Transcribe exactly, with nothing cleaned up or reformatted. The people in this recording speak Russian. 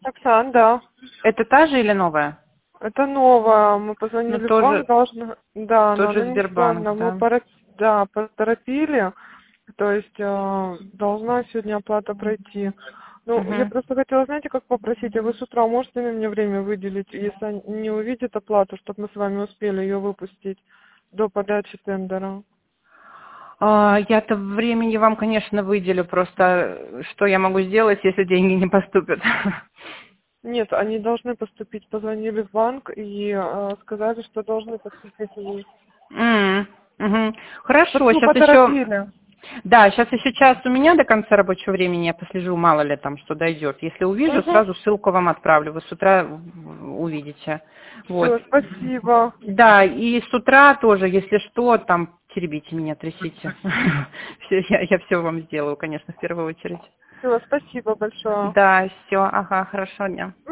Оксан, да. Это та же или новая? Это новое. Мы Ну, позвонили в банк, тоже, должны... Да, но тоже она не Сбербанк, сложно. Мы да. пора... да, поторопили. То есть э, должна сегодня оплата пройти. Ну, я Угу. просто хотела, знаете, как попросить, а вы с утра можете на мне время выделить, если они не увидят оплату, чтобы мы с вами успели ее выпустить до подачи тендера? А, Я-то времени вам, конечно, выделю, просто э, что я могу сделать, если деньги не поступят? Нет, они должны поступить. Позвонили в банк и э, сказали, что должны поступить. М, мгм. Хорошо, Просто сейчас еще, поторопили. да, сейчас еще час у меня до конца рабочего времени, я послежу, мало ли там что дойдет. Если увижу, Угу. сразу ссылку вам отправлю, вы с утра в- увидите. Вот. Все, спасибо. Да, и с утра тоже, если что, там теребите меня, трясите. Всё, Я, я все вам сделаю, конечно, в первую очередь. Все, спасибо большое. Да, все, ага, хорошего дня.